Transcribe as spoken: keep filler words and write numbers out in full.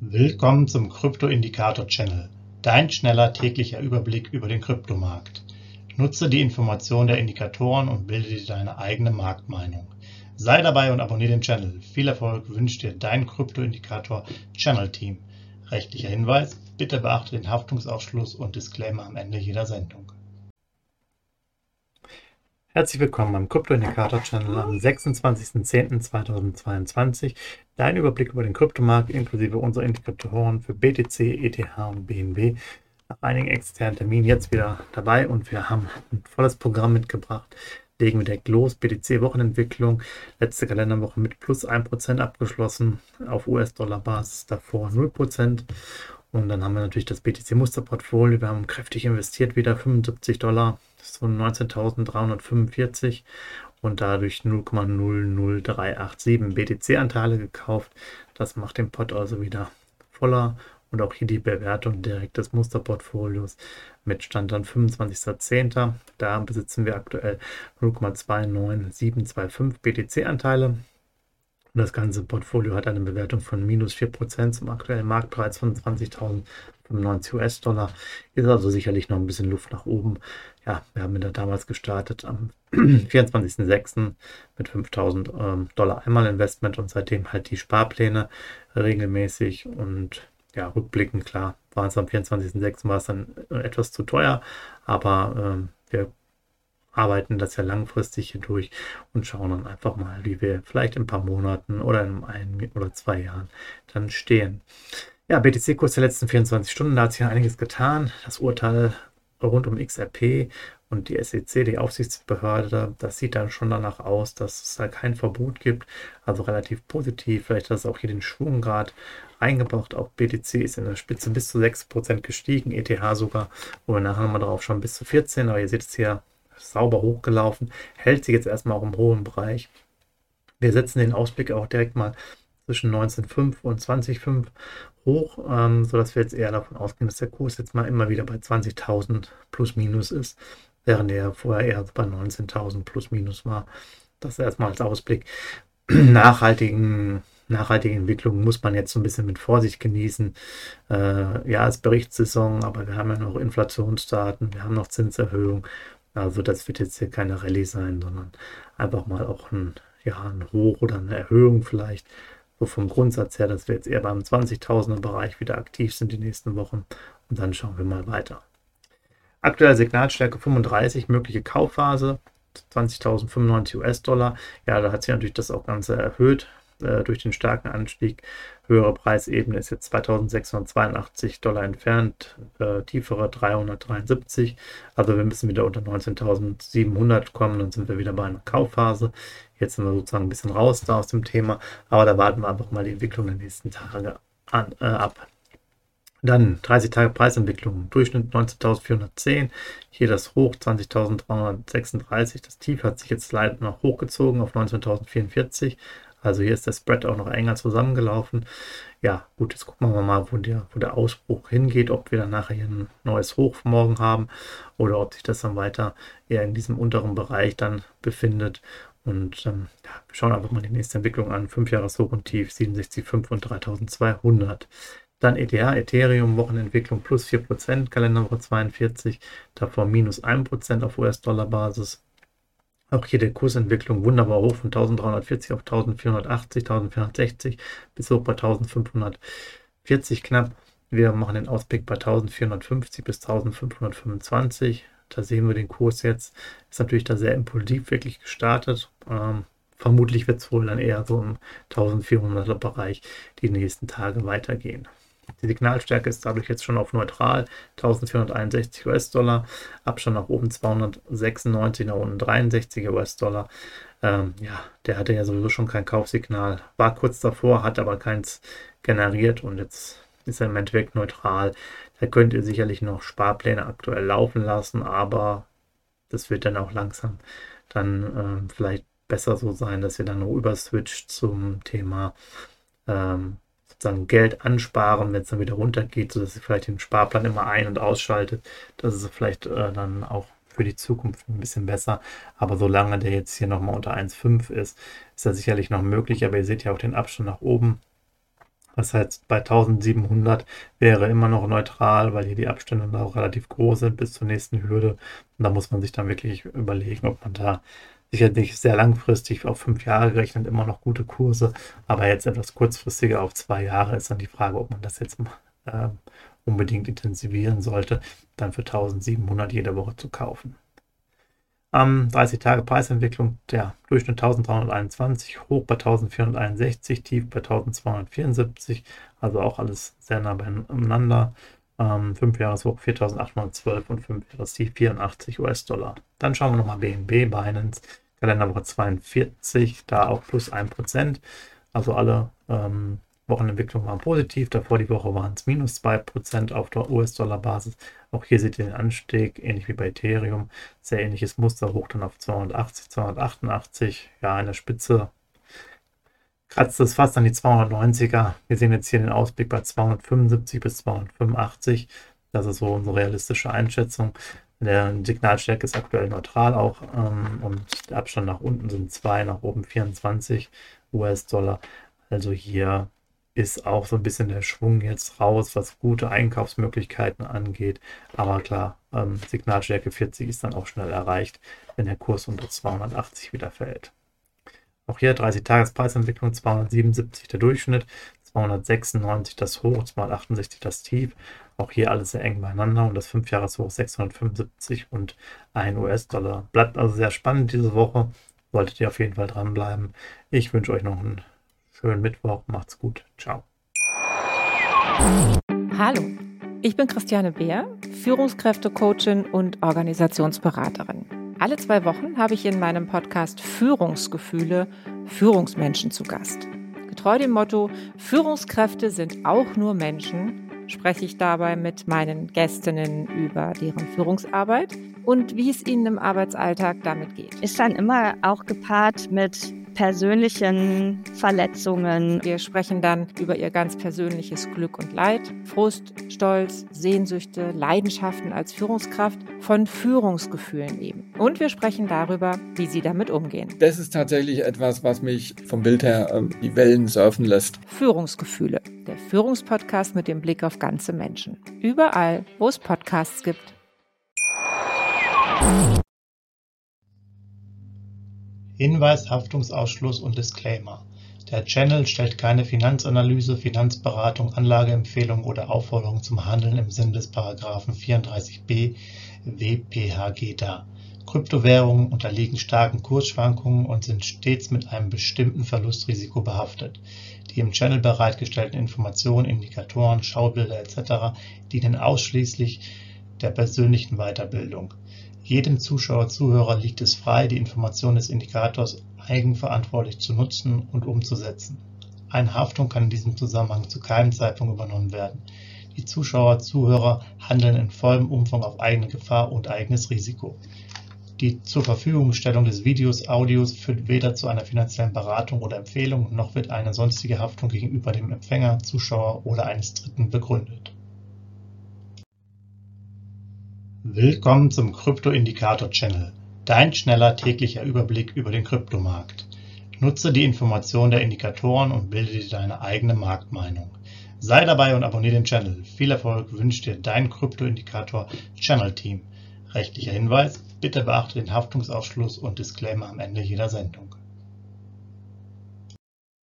Willkommen zum Krypto-Indikator-Channel, dein schneller täglicher Überblick über den Kryptomarkt. Nutze die Informationen der Indikatoren und bilde dir deine eigene Marktmeinung. Sei dabei und abonniere den Channel. Viel Erfolg wünscht dir dein Krypto-Indikator-Channel-Team. Rechtlicher Hinweis: Bitte beachte den Haftungsausschluss und Disclaimer am Ende jeder Sendung. Herzlich willkommen beim Krypto-Indikator-Channel am sechsundzwanzigsten zehnten zweitausendzweiundzwanzig. Dein Überblick über den Kryptomarkt inklusive unserer Indikatoren für B T C, E T H und B N B. Nach einigen externen Terminen jetzt wieder dabei und wir haben ein volles Programm mitgebracht. Legen wir direkt los. B T C-Wochenentwicklung, letzte Kalenderwoche mit plus ein Prozent abgeschlossen, auf U S-Dollar-Basis davor null Prozent. Und dann haben wir natürlich das B T C-Musterportfolio. Wir haben kräftig investiert, wieder fünfundsiebzig Dollar, das ist so neunzehntausenddreihundertfünfundvierzig und dadurch null Komma null null drei acht sieben B T C-Anteile gekauft. Das macht den Pot also wieder voller. Und auch hier die Bewertung direkt des Musterportfolios mit Stand dann fünfundzwanzigsten zehnten Da besitzen wir aktuell null Komma zwei neun sieben zwei fünf B T C-Anteile. Und das ganze Portfolio hat eine Bewertung von minus vier Prozent zum aktuellen Marktpreis von zwanzigtausendfünfundneunzig U S-Dollar. Ist also sicherlich noch ein bisschen Luft nach oben. Ja, wir haben da damals gestartet am vierundzwanzigsten sechsten mit fünftausend ähm, Dollar einmal Investment und seitdem halt die Sparpläne regelmäßig. Und ja, rückblickend, klar, war es am vierundzwanzigsten sechsten war es dann etwas zu teuer, aber ähm, wir arbeiten das ja langfristig hier durch und schauen dann einfach mal, wie wir vielleicht in ein paar Monaten oder in ein oder zwei Jahren dann stehen. Ja, B T C-Kurs der letzten vierundzwanzig Stunden, da hat sich ja einiges getan. Das Urteil rund um X R P und die S E C, die Aufsichtsbehörde, das sieht dann schon danach aus, dass es da kein Verbot gibt, also relativ positiv. Vielleicht hat es auch hier den Schwunggrad eingebracht. Auch B T C ist in der Spitze bis zu sechs Prozent gestiegen, E T H sogar, wo wir nachher nochmal drauf schauen, bis zu vierzehn, aber ihr seht es hier, sauber hochgelaufen, hält sich jetzt erstmal auch im hohen Bereich. Wir setzen den Ausblick auch direkt mal zwischen neunzehn Komma fünf und zwanzig Komma fünf hoch, ähm, sodass wir jetzt eher davon ausgehen, dass der Kurs jetzt mal immer wieder bei zwanzigtausend plus minus ist, während er vorher eher bei neunzehntausend plus minus war. Das erstmal als Ausblick. Nachhaltigen Nachhaltige Entwicklung muss man jetzt so ein bisschen mit Vorsicht genießen. Äh, ja, es ist Berichtssaison, aber wir haben ja noch Inflationsdaten, wir haben noch Zinserhöhung. Also das wird jetzt hier keine Rallye sein, sondern einfach mal auch ein, ja, ein Hoch oder eine Erhöhung vielleicht. So vom Grundsatz her, dass wir jetzt eher beim zwanzigtausender Bereich wieder aktiv sind die nächsten Wochen. Und dann schauen wir mal weiter. Aktuelle Signalstärke fünfunddreißig, mögliche Kaufphase, zwanzigtausendfünfundneunzig U S-Dollar. Ja, da hat sich natürlich das auch Ganze erhöht äh, durch den starken Anstieg. Höhere Preisebene ist jetzt zweitausendsechshundertzweiundachtzig Dollar entfernt, äh, tiefere dreihundertdreiundsiebzig. Also wir müssen wieder unter neunzehntausendsiebenhundert kommen, dann sind wir wieder bei einer Kaufphase. Jetzt sind wir sozusagen ein bisschen raus da aus dem Thema, aber da warten wir einfach mal die Entwicklung der nächsten Tage an, äh, ab. Dann dreißig Tage Preisentwicklung, Durchschnitt neunzehntausendvierhundertzehn, hier das Hoch zwanzigtausenddreihundertsechsunddreißig, das Tief hat sich jetzt leider noch hochgezogen auf neunzehntausendvierundvierzig. Also hier ist der Spread auch noch enger zusammengelaufen. Ja, gut, jetzt gucken wir mal, wo der, wo der Ausbruch hingeht, ob wir dann nachher hier ein neues Hoch morgen haben oder ob sich das dann weiter eher in diesem unteren Bereich dann befindet. Und ähm, ja, wir schauen einfach mal die nächste Entwicklung an. fünf Jahres Hoch und Tief, siebenundsechzig Komma fünf und dreitausendzweihundert. Dann E T H, Ethereum, Wochenentwicklung plus vier Prozent, Kalenderwoche zweiundvierzig, davor minus ein Prozent auf U S-Dollar-Basis. Auch hier der Kursentwicklung wunderbar hoch von dreizehnhundertvierzig auf eintausendvierhundertachtzig, eintausendvierhundertsechzig bis hoch bei eintausendfünfhundertvierzig knapp. Wir machen den Ausblick bei eintausendvierhundertfünfzig bis eintausendfünfhundertfünfundzwanzig. Da sehen wir den Kurs jetzt. Ist natürlich da sehr impulsiv wirklich gestartet. Ähm, vermutlich wird es wohl dann eher so im eintausendvierhunderter Bereich die nächsten Tage weitergehen. Die Signalstärke ist dadurch jetzt schon auf neutral, eintausendvierhunderteinundsechzig U S-Dollar, Abstand nach oben zweihundertsechsundneunzig, nach unten dreiundsechzig U S-Dollar. Ähm, ja, der hatte ja sowieso schon kein Kaufsignal, war kurz davor, hat aber keins generiert und jetzt ist er im Endeffekt neutral. Da könnt ihr sicherlich noch Sparpläne aktuell laufen lassen, aber das wird dann auch langsam dann ähm, vielleicht besser so sein, dass ihr dann noch überswitcht zum Thema ähm, sozusagen Geld ansparen, wenn es dann wieder runtergeht, sodass ihr vielleicht den Sparplan immer ein- und ausschaltet. Das ist vielleicht äh, dann auch für die Zukunft ein bisschen besser. Aber solange der jetzt hier nochmal unter eins Komma fünf ist, ist das sicherlich noch möglich. Aber ihr seht ja auch den Abstand nach oben. Das heißt, bei eintausendsiebenhundert wäre immer noch neutral, weil hier die Abstände auch relativ groß sind bis zur nächsten Hürde. Und da muss man sich dann wirklich überlegen, ob man da sicherlich sehr langfristig auf fünf Jahre gerechnet immer noch gute Kurse, aber jetzt etwas kurzfristiger auf zwei Jahre ist dann die Frage, ob man das jetzt äh, unbedingt intensivieren sollte, dann für eintausendsiebenhundert jede Woche zu kaufen. Am dreißig Tage Preisentwicklung, der Durchschnitt eintausenddreihunderteinundzwanzig, hoch bei eintausendvierhunderteinundsechzig, tief bei eintausendzweihundertvierundsiebzig, also auch alles sehr nah beieinander. Ähm, fünf Jahreshoch viertausendachthundertzwölf und fünf Jahrestief vierundachtzig US-Dollar. Dann schauen wir nochmal B N B, Binance, Kalenderwoche zweiundvierzig, da auch plus ein Prozent, also alle ähm, Wochenentwicklungen waren positiv, davor die Woche waren es minus zwei Prozent auf der U S-Dollar-Basis. Auch hier seht ihr den Anstieg, ähnlich wie bei Ethereum. Sehr ähnliches Muster, hoch dann auf zweihundertachtzig, zweihundertachtundachtzig. Ja, in der Spitze kratzt es fast an die zweihundertneunziger. Wir sehen jetzt hier den Ausblick bei zweihundertfünfundsiebzig bis zweihundertfünfundachtzig. Das ist so unsere realistische Einschätzung. Der Signalstärke ist aktuell neutral auch ähm, und der Abstand nach unten sind zwei, nach oben vierundzwanzig U S-Dollar. Also hier ist auch so ein bisschen der Schwung jetzt raus, was gute Einkaufsmöglichkeiten angeht. Aber klar, ähm, Signalstärke vierzig ist dann auch schnell erreicht, wenn der Kurs unter zweihundertachtzig wieder fällt. Auch hier dreißig Tages Preisentwicklung, zweihundertsiebenundsiebzig der Durchschnitt, zweihundertsechsundneunzig das Hoch, zweihundertachtundsiebzig das Tief. Auch hier alles sehr eng beieinander und das fünf Jahreshoch sechshundertfünfundsiebzig und ein U S-Dollar. Bleibt also sehr spannend diese Woche. Solltet ihr auf jeden Fall dranbleiben. Ich wünsche euch noch einen schönen Mittwoch. Macht's gut. Ciao. Hallo, ich bin Christiane Beer, Führungskräftecoachin und Organisationsberaterin. Alle zwei Wochen habe ich in meinem Podcast Führungsgefühle Führungsmenschen zu Gast. Getreu dem Motto, Führungskräfte sind auch nur Menschen, spreche ich dabei mit meinen Gästinnen über deren Führungsarbeit und wie es ihnen im Arbeitsalltag damit geht. Ist dann immer auch gepaart mit persönlichen Verletzungen. Wir sprechen dann über ihr ganz persönliches Glück und Leid, Frust, Stolz, Sehnsüchte, Leidenschaften als Führungskraft, von Führungsgefühlen eben. Und wir sprechen darüber, wie sie damit umgehen. Das ist tatsächlich etwas, was mich vom Bild her äh, die Wellen surfen lässt. Führungsgefühle, der Führungspodcast mit dem Blick auf ganze Menschen. Überall, wo es Podcasts gibt. Hinweis, Haftungsausschluss und Disclaimer. Der Channel stellt keine Finanzanalyse, Finanzberatung, Anlageempfehlung oder Aufforderung zum Handeln im Sinne des Paragraphen vierunddreißig b W P H G dar. Kryptowährungen unterliegen starken Kursschwankungen und sind stets mit einem bestimmten Verlustrisiko behaftet. Die im Channel bereitgestellten Informationen, Indikatoren, Schaubilder et cetera dienen ausschließlich der persönlichen Weiterbildung. Jedem Zuschauer, Zuhörer liegt es frei, die Information des Indikators eigenverantwortlich zu nutzen und umzusetzen. Eine Haftung kann in diesem Zusammenhang zu keinem Zeitpunkt übernommen werden. Die Zuschauer, Zuhörer handeln in vollem Umfang auf eigene Gefahr und eigenes Risiko. Die zur Verfügungstellung des Videos, Audios führt weder zu einer finanziellen Beratung oder Empfehlung, noch wird eine sonstige Haftung gegenüber dem Empfänger, Zuschauer oder eines Dritten begründet. Willkommen zum Krypto-Indikator-Channel, dein schneller täglicher Überblick über den Kryptomarkt. Nutze die Informationen der Indikatoren und bilde dir deine eigene Marktmeinung. Sei dabei und abonniere den Channel. Viel Erfolg wünscht dir dein Krypto-Indikator-Channel-Team. Rechtlicher Hinweis, bitte beachte den Haftungsausschluss und Disclaimer am Ende jeder Sendung.